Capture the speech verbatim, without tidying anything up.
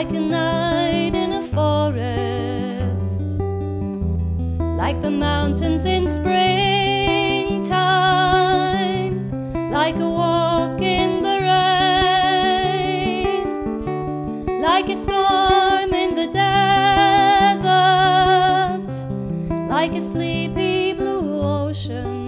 like a night in a forest, like the mountains in springtime, like a walk in the rain, like a storm in the desert, like a sleepy blue ocean.